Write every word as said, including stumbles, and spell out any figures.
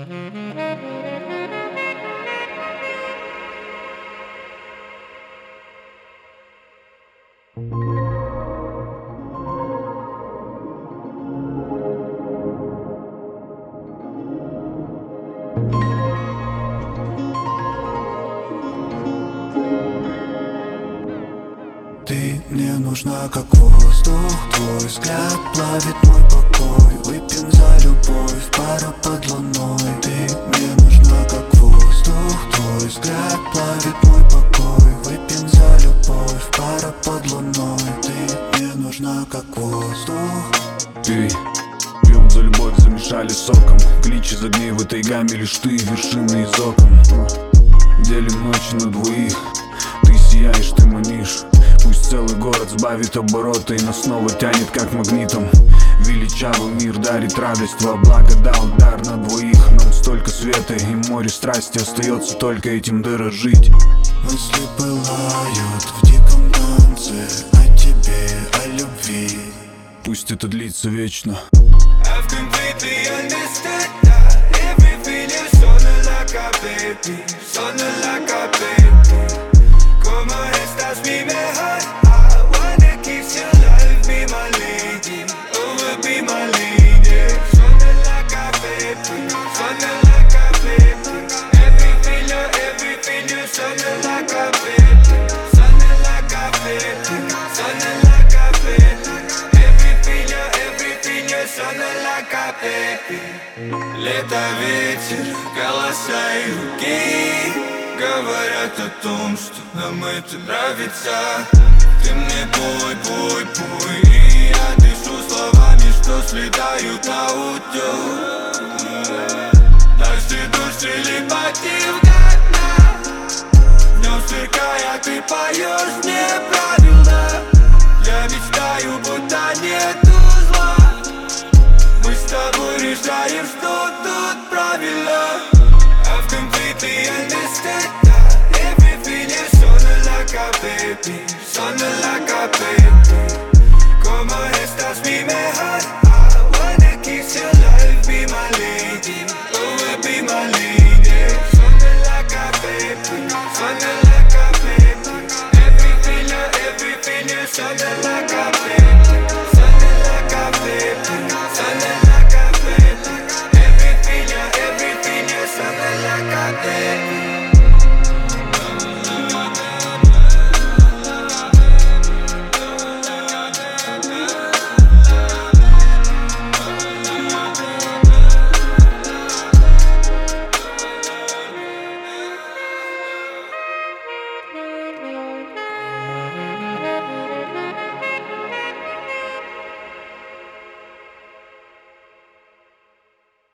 Ты мне нужна как воздух, твой взгляд плавит мой покой. Выпьем за любовь, пара под луной. Ты мне нужна как воздух, твой взгляд плавит мой покой. Выпьем за любовь, пара под луной. Ты мне нужна как воздух. Эй, пьем за любовь, замешали соком. Клич из огней в этой гамме, лишь ты, вершины из окон. Делим ночь на двоих, ты сияешь, ты манишь. Пусть целый город сбавит обороты и нас снова тянет как магнитом. Величавый мир дарит радость, во благо дал дар на двоих. Нам столько света и море страсти, остается только этим дорожить. Мысли пылают в диком танце о тебе, о любви. Пусть это длится вечно. I've completely understood that everything is sona like a baby, sona like a baby. Como estás, mi mejor? I wanna kiss your life, be my lady, oh, be my lady. Sona like a baby, sona like a baby. Everything, you're everything, you're sona like a baby, sona like a baby, sona like a baby. Everything, you're everything, you're sona like a baby. Лето, ветер, голоса и руки говорят о том, что нам это нравится. Ты мне пой, пой, пой, и я дышу словами, что слетают на утёк. Наши души лепотим до дна. Днём сверкая, ты поёшь мне правильно. Я мечтаю, будто нету зла. Мы с тобой решаем, что тут правильно. I've completely understood that everything is sona like a baby, sona like a baby. Como estás, mi mejor? I wanna kiss your life, be my lady, oh, be my lady.